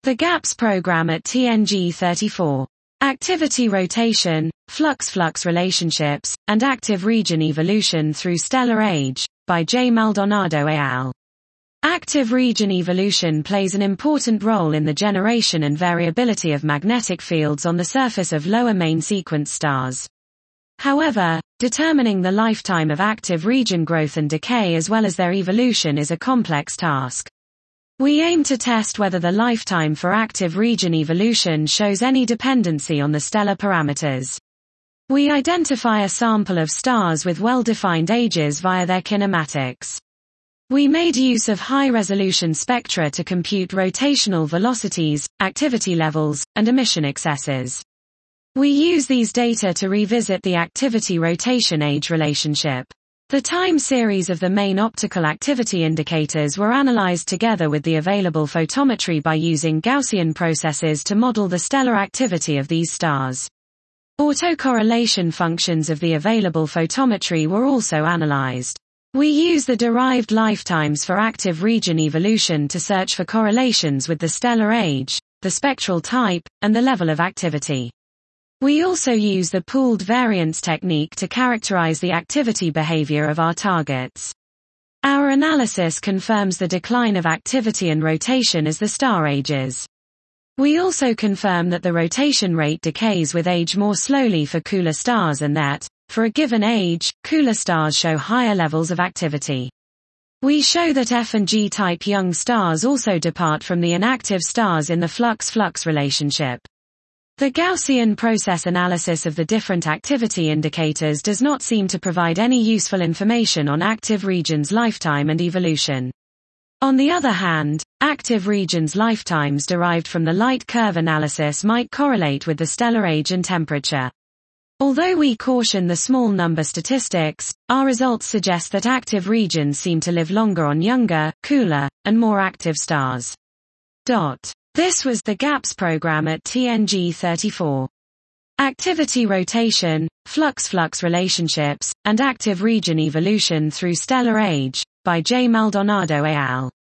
The GAPS program at TNG 34. Activity rotation, flux-flux relationships, and active region evolution through stellar age, by J. Maldonado et al. Active region evolution plays an important role in the generation and variability of magnetic fields on the surface of lower main sequence stars. However, determining the lifetime of active region growth and decay as well as their evolution is a complex task. We aim to test whether the lifetime for active region evolution shows any dependency on the stellar parameters. We identify a sample of stars with well-defined ages via their kinematics. We made use of high-resolution spectra to compute rotational velocities, activity levels, and emission excesses. We use these data to revisit the activity-rotation-age relationship. The time series of the main optical activity indicators were analyzed together with the available photometry by using Gaussian processes to model the stellar activity of these stars. Autocorrelation functions of the available photometry were also analyzed. We use the derived lifetimes for active region evolution to search for correlations with the stellar age, the spectral type, and the level of activity. We also use the pooled variance technique to characterize the activity behavior of our targets. Our analysis confirms the decline of activity and rotation as the star ages. We also confirm that the rotation rate decays with age more slowly for cooler stars and that, for a given age, cooler stars show higher levels of activity. We show that F and G-type young stars also depart from the inactive stars in the flux-flux relationship. The Gaussian process analysis of the different activity indicators does not seem to provide any useful information on active regions' lifetime and evolution. On the other hand, active regions' lifetimes derived from the light curve analysis might correlate with the stellar age and temperature. Although we caution the small number statistics, our results suggest that active regions seem to live longer on younger, cooler, and more active stars. This was the GAPS program at TNG 34. Activity rotation, flux-flux relationships, and active region evolution through stellar age, by J. Maldonado et al.